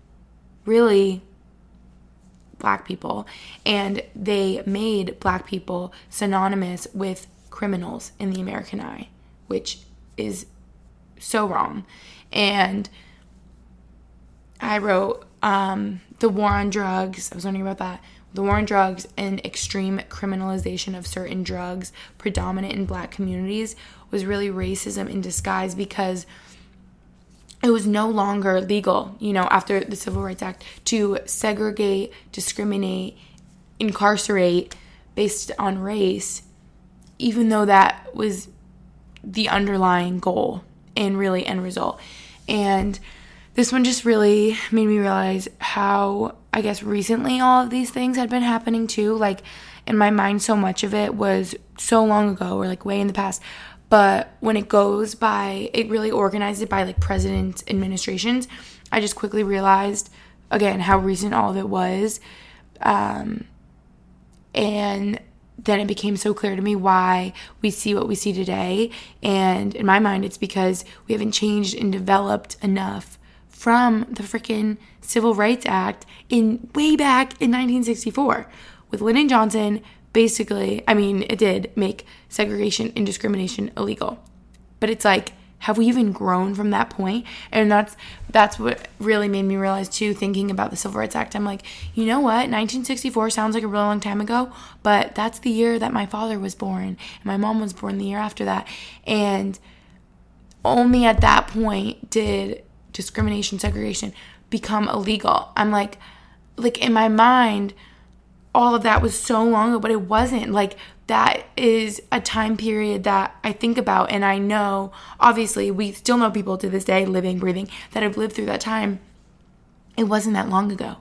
really Black people, and they made Black people synonymous with criminals in the American eye, which is so wrong. And I wrote um, the war on drugs, I was wondering about that, the war on drugs and extreme criminalization of certain drugs predominant in Black communities was really racism in disguise, because it was no longer legal, you know, after the Civil Rights Act, to segregate, discriminate, incarcerate based on race, even though that was the underlying goal and really end result. And this one just really made me realize how, I guess, recently all of these things had been happening too. Like, in my mind, so much of it was so long ago, or like way in the past. But when it goes by, it really organized it by like presidents, administrations, I just quickly realized, again, how recent all of it was. Um, and then it became so clear to me why we see what we see today. And in my mind, it's because we haven't changed and developed enough from the freaking Civil Rights Act in way back in nineteen sixty-four with Lyndon Johnson. Basically, I mean, it did make segregation and discrimination illegal. But it's like, have we even grown from that point? And that's that's what really made me realize, too, thinking about the Civil Rights Act. I'm like, you know what? nineteen sixty-four sounds like a really long time ago, but that's the year that my father was born. And my mom was born the year after that. And only at that point did discrimination, segregation become illegal. I'm like, like in my mind, all of that was so long ago, but it wasn't. Like, that is a time period that I think about, and I know, obviously, we still know people to this day, living, breathing, that have lived through that time. It wasn't that long ago.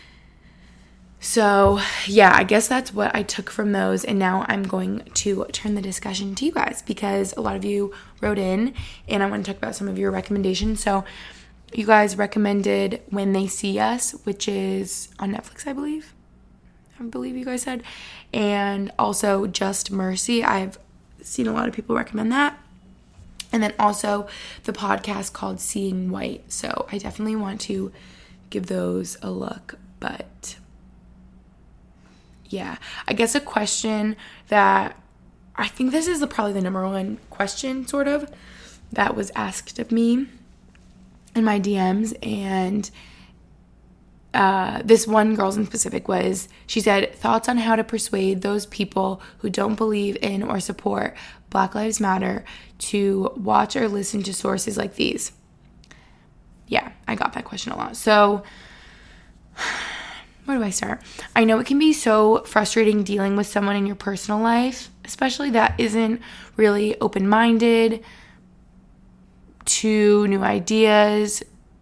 So, yeah, I guess that's what I took from those, and now I'm going to turn the discussion to you guys, because a lot of you wrote in, and I want to talk about some of your recommendations. So, you guys recommended When They See Us, which is on Netflix, I believe. I believe you guys said. And also Just Mercy. I've seen a lot of people recommend that. And then also the podcast called Seeing White. So I definitely want to give those a look. But yeah, I guess a question that I think this is the, probably the number one question sort of that was asked of me in my D Ms. And uh, this one girl's in specific was, she said, thoughts on how to persuade those people who don't believe in or support Black Lives Matter to watch or listen to sources like these. Yeah, I got that question a lot. So where do I start? I know it can be so frustrating dealing with someone in your personal life, especially that isn't really open-minded to new ideas,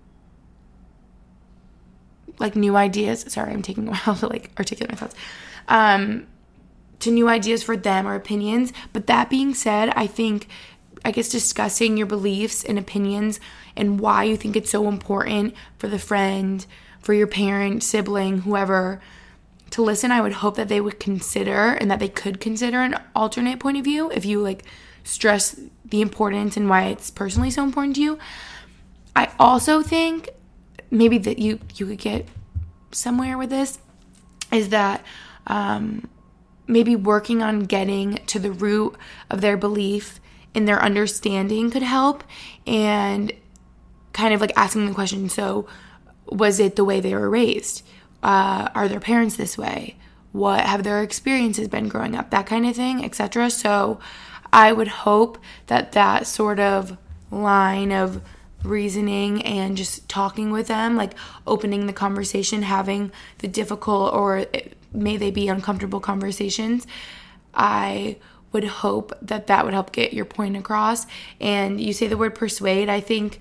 like new ideas. Sorry, I'm taking a while to like articulate my thoughts. Um, to new ideas for them or opinions. But that being said, I think, I guess discussing your beliefs and opinions and why you think it's so important for the friend, for your parent, sibling, whoever, to listen, I would hope that they would consider and that they could consider an alternate point of view if you like stress the importance and why it's personally so important to you. I also think maybe that you, you could get somewhere with this is that um, maybe working on getting to the root of their belief and their understanding could help, and kind of like asking the question, so was it the way they were raised? Uh, are their parents this way? What have their experiences been growing up? That kind of thing, et cetera. So I would hope that that sort of line of reasoning and just talking with them, like opening the conversation, having the difficult or may they be uncomfortable conversations, I would hope that that would help get your point across. And you say the word persuade, I think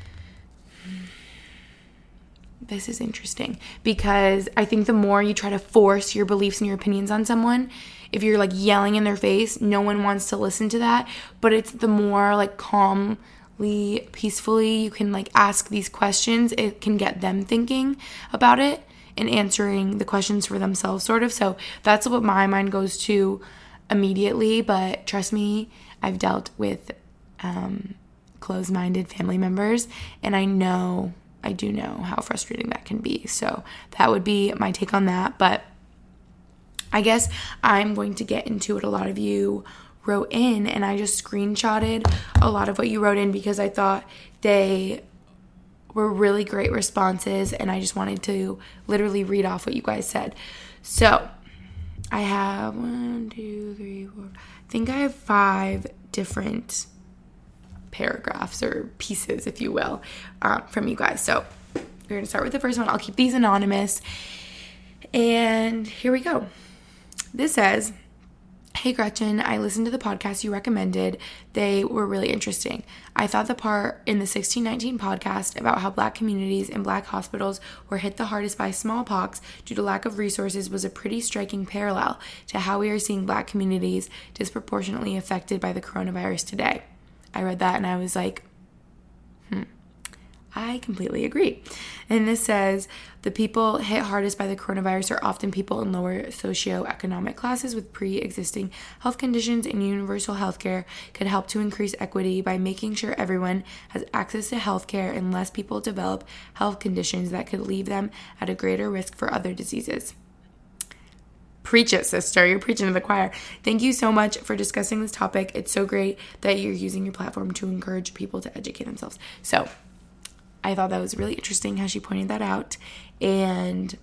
this is interesting because I think the more you try to force your beliefs and your opinions on someone, if you're like yelling in their face, no one wants to listen to that. But it's the more like calmly, peacefully you can like ask these questions, it can get them thinking about it and answering the questions for themselves, sort of. So that's what my mind goes to immediately. But trust me, I've dealt with um, closed-minded family members, and I know, I do know how frustrating that can be. So that would be my take on that. But I guess I'm going to get into it. A lot of you wrote in, and I just screenshotted a lot of what you wrote in because I thought they were really great responses, and I just wanted to literally read off what you guys said. So I have one, two, three, four. I think I have five different paragraphs or pieces, if you will, um, from you guys. So we're going to start with the first one. I'll keep these anonymous. And here we go. This says, "Hey Gretchen, I listened to the podcast you recommended. They were really interesting. I thought the part in the sixteen nineteen podcast about how Black communities and Black hospitals were hit the hardest by smallpox due to lack of resources was a pretty striking parallel to how we are seeing Black communities disproportionately affected by the coronavirus today." I read that and I was like, hmm, I completely agree. And this says, "The people hit hardest by the coronavirus are often people in lower socioeconomic classes with pre-existing health conditions, and universal health care could help to increase equity by making sure everyone has access to health care and less people develop health conditions that could leave them at a greater risk for other diseases." Preach it, sister. You're preaching to the choir. Thank you so much for discussing this topic. It's so great that you're using your platform to encourage people to educate themselves. So I thought that was really interesting how she pointed that out, and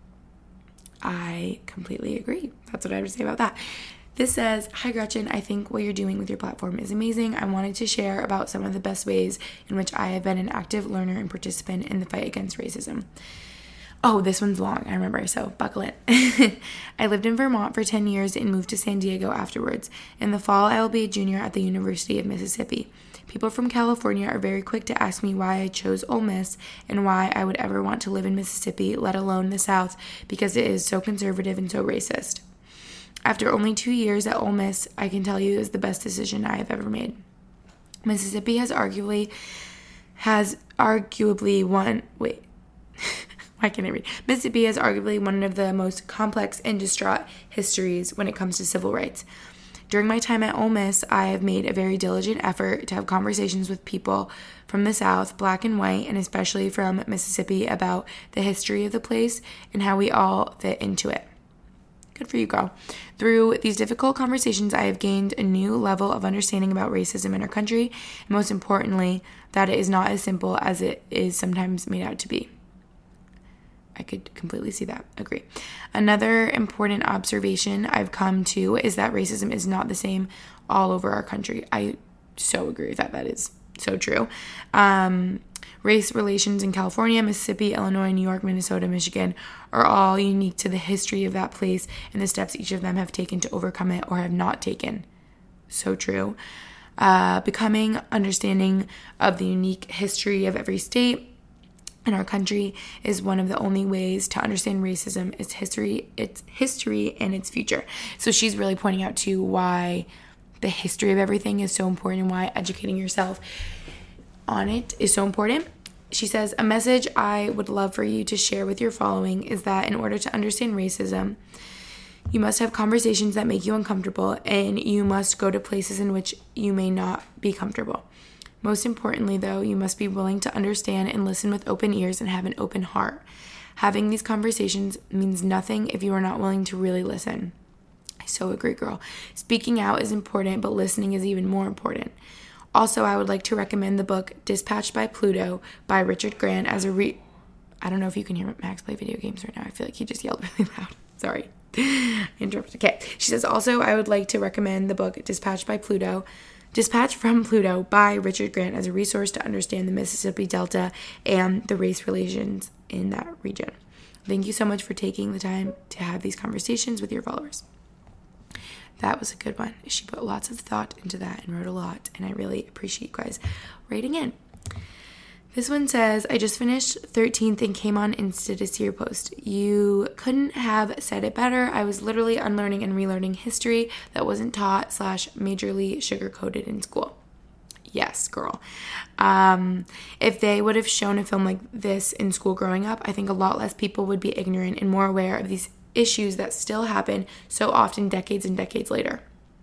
I completely agree. That's what I have to say about that. This says, "Hi Gretchen, I think what you're doing with your platform is amazing. I wanted to share about some of the best ways in which I have been an active learner and participant in the fight against racism." Oh, this one's long, I remember, so buckle in. "I lived in Vermont for ten years and moved to San Diego afterwards. In the fall, I will be a junior at the University of Mississippi. People from California are very quick to ask me why I chose Ole Miss and why I would ever want to live in Mississippi, let alone the South, because it is so conservative and so racist. After only two years at Ole Miss, I can tell you it was the best decision I have ever made. Mississippi has arguably, has arguably one, wait, I can't read. Mississippi has arguably one of the most complex and distraught histories when it comes to civil rights. During my time at Ole Miss, I have made a very diligent effort to have conversations with people from the South, black and white, and especially from Mississippi, about the history of the place and how we all fit into it. Good for you, girl. Through these difficult conversations, I have gained a new level of understanding about racism in our country, and most importantly, that it is not as simple as it is sometimes made out to be. I could completely see that. Agree. Another important observation I've come to is that racism is not the same all over our country. I so agree with that. That is so true. Um, race relations in California, Mississippi, Illinois, New York, Minnesota, Michigan are all unique to the history of that place and the steps each of them have taken to overcome it or have not taken. So true. Uh, becoming understanding of the unique history of every state in our country is one of the only ways to understand racism, its history, its history and its future. So she's really pointing out to why the history of everything is so important and why educating yourself on it is so important. She says, a message I would love for you to share with your following is that in order to understand racism, you must have conversations that make you uncomfortable, and you must go to places in which you may not be comfortable. Most importantly, though, you must be willing to understand and listen with open ears and have an open heart. Having these conversations means nothing if you are not willing to really listen. I so agree, girl. Speaking out is important, but listening is even more important. Also, I would like to recommend the book Dispatched by Pluto by Richard Grant as a re... I don't know if you can hear Max play video games right now. I feel like he just yelled really loud. Sorry. I interrupted. Okay. She says, also, I would like to recommend the book Dispatched by Pluto Dispatch from Pluto by Richard Grant as a resource to understand the Mississippi Delta and the race relations in that region. Thank you so much for taking the time to have these conversations with your followers. That was a good one. She put lots of thought into that and wrote a lot, and I really appreciate you guys writing in. This one says, I just finished thirteenth and came on Insta to see your post. You couldn't have said it better. I was literally unlearning and relearning history that wasn't taught slash majorly sugar-coated in school. Yes, girl. Um, if they would have shown a film like this in school growing up, I think a lot less people would be ignorant and more aware of these issues that still happen so often decades and decades later.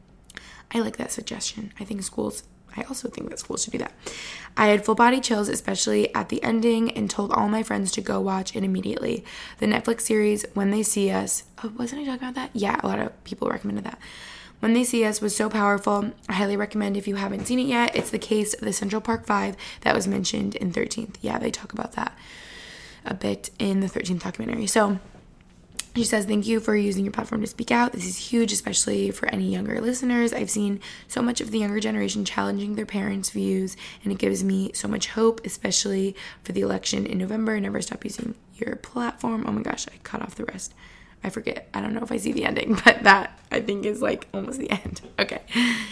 I like that suggestion. I think schools... I also think that schools should do that. I had full body chills, especially at the ending, and told all my friends to go watch it immediately. The Netflix series, When They See Us, oh, wasn't I talking about that? Yeah, a lot of people recommended that. When They See Us was so powerful. I highly recommend if you haven't seen it yet. It's the case of the Central Park Five that was mentioned in thirteenth. Yeah, they talk about that a bit in the thirteenth documentary. So she says, thank you for using your platform to speak out. This is huge, especially for any younger listeners. I've seen so much of the younger generation challenging their parents' views, and it gives me so much hope, especially for the election in November. Never stop using your platform. Oh my gosh, I cut off the rest. I forget. I don't know if I see the ending, but that I think is like almost the end. Okay.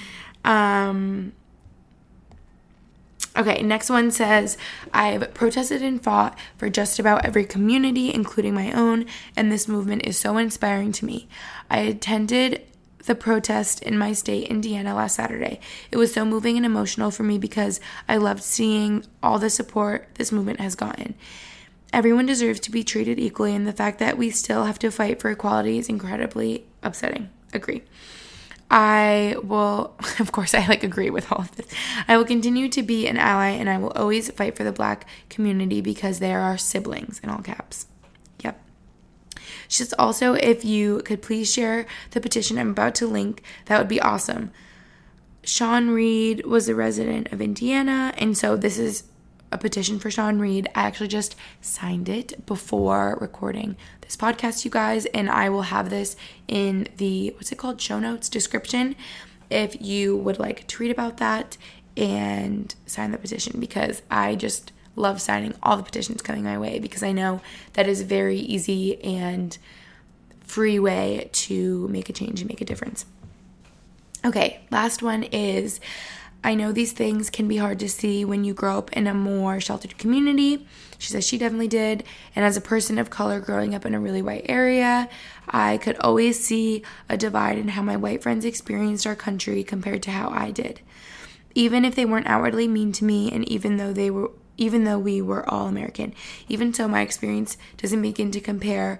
Um... Okay, next one says, I've protested and fought for just about every community, including my own, and this movement is so inspiring to me. I attended the protest in my state, Indiana, last Saturday. It was so moving and emotional for me because I loved seeing all the support this movement has gotten. Everyone deserves to be treated equally, and the fact that we still have to fight for equality is incredibly upsetting. Agree. I will, of course, I like agree with all of this. I will continue to be an ally, and I will always fight for the Black community because they are our siblings, in all caps. Yep. Just also, if you could please share the petition I'm about to link, that would be awesome. Sean Reed was a resident of Indiana, and so this is a petition for Sean Reed. I actually just signed it before recording this podcast, you guys, and I will have this in the, what's it called, show notes description, if you would like to read about that and sign the petition, because I just love signing all the petitions coming my way, because I know that is a very easy and free way to make a change and make a difference. Okay, last one is, I know these things can be hard to see when you grow up in a more sheltered community. She says she definitely did. And as a person of color growing up in a really white area, I could always see a divide in how my white friends experienced our country compared to how I did. Even if they weren't outwardly mean to me, and even though they were, even though we were all American, even so, my experience doesn't begin to compare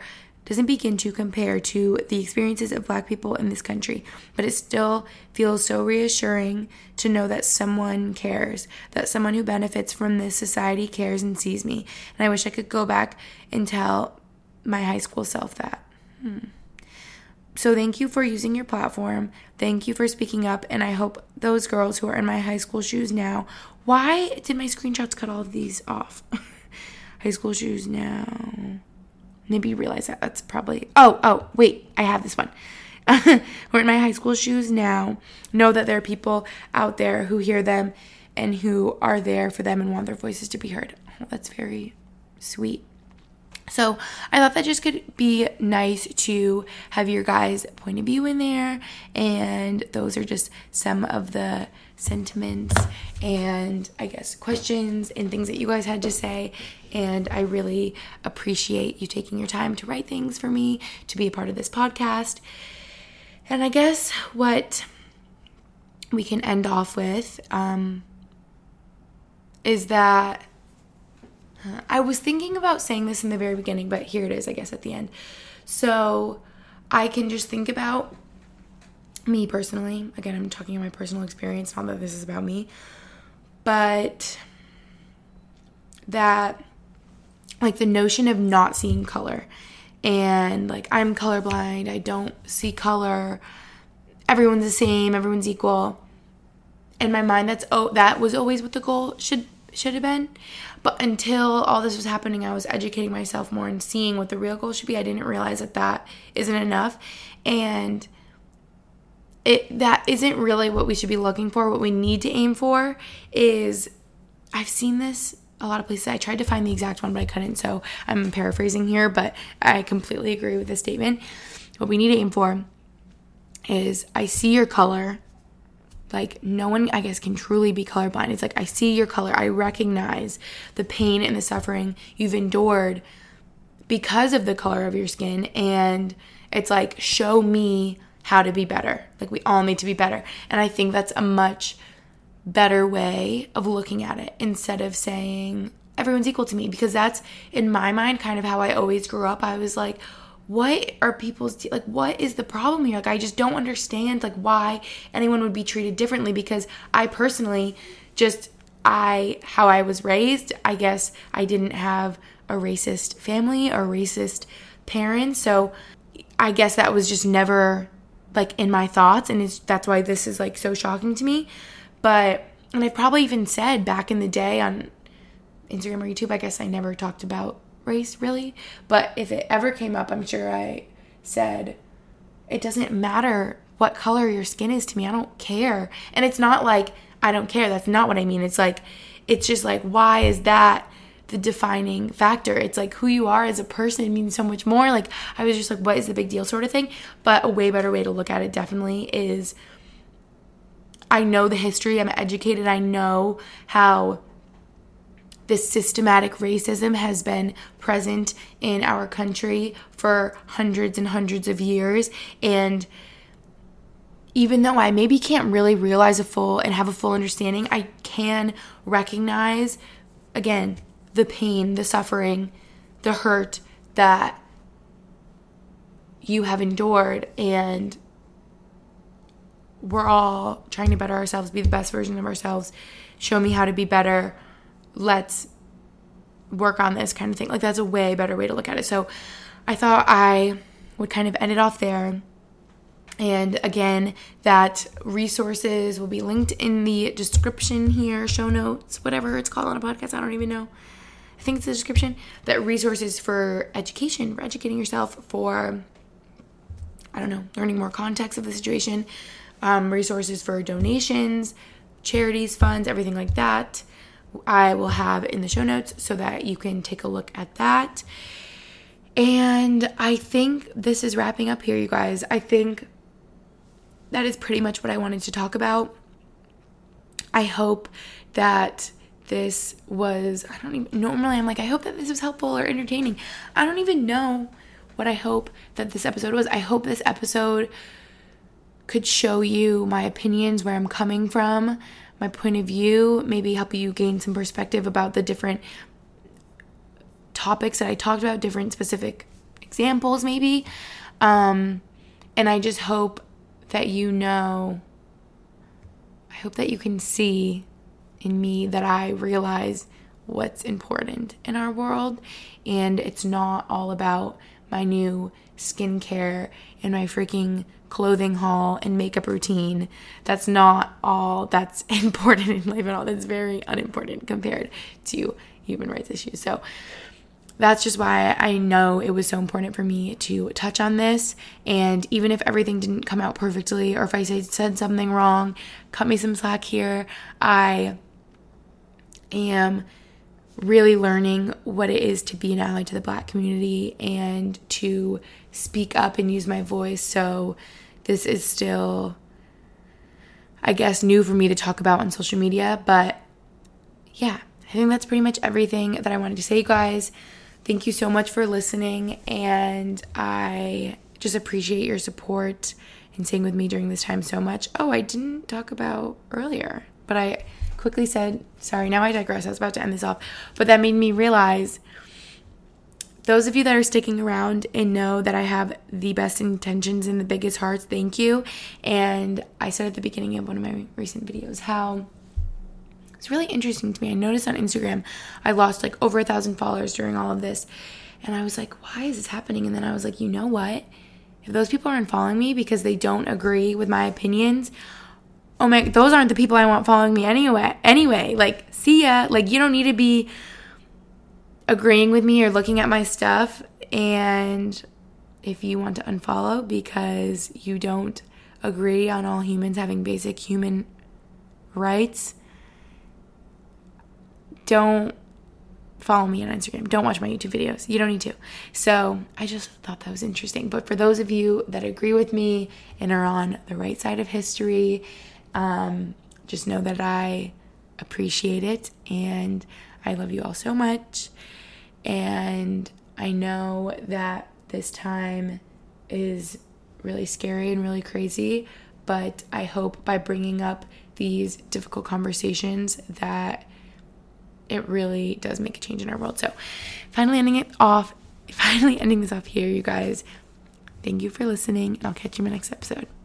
doesn't begin to compare to the experiences of Black people in this country, but it still feels so reassuring to know that someone cares, that someone who benefits from this society cares and sees me. And I wish I could go back and tell my high school self that. Hmm. So thank you for using your platform. Thank you for speaking up. And I hope those girls who are in my high school shoes now, why did my screenshots cut all of these off? High school shoes now. Maybe you realize that that's probably, oh, oh, wait, I have this one. We're in my high school shoes now. Know that there are people out there who hear them and who are there for them and want their voices to be heard. Oh, that's very sweet. So I thought that just could be nice to have your guys' point of view in there. And those are just some of the sentiments and I guess questions and things that you guys had to say. And I really appreciate you taking your time to write things for me, to be a part of this podcast. And I guess what we can end off with um, is that I was thinking about saying this in the very beginning, but here it is, I guess, at the end. So I can just think about me personally. Again, I'm talking about my personal experience, not that this is about me. But that, like, the notion of not seeing color. And, like, I'm colorblind. I don't see color. Everyone's the same. Everyone's equal. In my mind, that's oh, that was always what the goal should should have been. But until all this was happening, I was educating myself more and seeing what the real goal should be. I didn't realize that that isn't enough. And it that isn't really what we should be looking for. What we need to aim for is, I've seen this a lot of places. I tried to find the exact one, but I couldn't. So I'm paraphrasing here, but I completely agree with this statement. What we need to aim for is, I see your color. Like, no one, I guess, can truly be colorblind. It's like, I see your color. I recognize the pain and the suffering you've endured because of the color of your skin. And it's like, show me how to be better. Like, we all need to be better. And I think that's a much better way of looking at it, instead of saying everyone's equal to me. Because that's, in my mind, kind of how I always grew up. I was like, what are people's, like, what is the problem here? Like, I just don't understand, like, why anyone would be treated differently. Because I personally just, I, how I was raised, I guess I didn't have a racist family or racist parents. So I guess that was just never, like, in my thoughts. And it's, that's why this is, like, so shocking to me. But, and I've probably even said back in the day on Instagram or YouTube, I guess I never talked about race really, but if it ever came up, I'm sure I said, it doesn't matter what color your skin is to me. I don't care. And it's not like I don't care. That's not what I mean. It's like, it's just like, why is that the defining factor? It's like, who you are as a person means so much more. Like, I was just like, what is the big deal sort of thing. But a way better way to look at it definitely is, I know the history. I'm educated. I know how this systematic racism has been present in our country for hundreds and hundreds of years. And even though I maybe can't really realize a full and have a full understanding, I can recognize, again, the pain, the suffering, the hurt that you have endured. And we're all trying to better ourselves, be the best version of ourselves. Show me how to be better. Let's work on this kind of thing. Like, that's a way better way to look at it. So I thought I would kind of end it off there. And again, that resources will be linked in the description here, show notes, whatever it's called on a podcast. I don't even know. I think it's the description. That resources for education, for educating yourself, for, I don't know, learning more context of the situation, um, resources for donations, charities, funds, everything like that, I will have in the show notes so that you can take a look at that. And I think this is wrapping up here, you guys. I think that is pretty much what I wanted to talk about. I hope that this was, I don't even, normally I'm like, I hope that this was helpful or entertaining. I don't even know what I hope that this episode was. I hope this episode could show you my opinions, where I'm coming from, my point of view, maybe help you gain some perspective about the different topics that I talked about, different specific examples maybe. Um, and I just hope that you know, I hope that you can see in me that I realize what's important in our world, and it's not all about my new skincare and my freaking clothing haul and makeup routine. That's not all that's important in life at all. That's very unimportant compared to human rights issues. So that's just why I know it was so important for me to touch on this. And even if everything didn't come out perfectly, or if I said something wrong, cut me some slack here. I am really learning what it is to be an ally to the Black community and to speak up and use my voice. So this is still, I guess, new for me to talk about on social media. But yeah, I think that's pretty much everything that I wanted to say, guys. Thank you so much for listening, and I just appreciate your support and staying with me during this time so much. Oh, I didn't talk about earlier, but I quickly said, sorry, now I digress. I was about to end this off, but that made me realize, those of you that are sticking around and know that I have the best intentions and the biggest hearts, thank you. And I said at the beginning of one of my recent videos how it's really interesting to me. I noticed on Instagram I lost like over a thousand followers during all of this, and I was like, why is this happening? And then I was like, you know what? If those people aren't following me because they don't agree with my opinions, oh my, those aren't the people I want following me anyway. Anyway, like, see ya. Like, you don't need to be agreeing with me or looking at my stuff. And if you want to unfollow because you don't agree on all humans having basic human rights, don't follow me on Instagram. Don't watch my YouTube videos. You don't need to. So I just thought that was interesting. But for those of you that agree with me and are on the right side of history, um, just know that I appreciate it, and I love you all so much. And I know that this time is really scary and really crazy, but I hope by bringing up these difficult conversations that it really does make a change in our world. So finally ending it off, finally ending this off here, you guys. Thank you for listening, and I'll catch you in my next episode.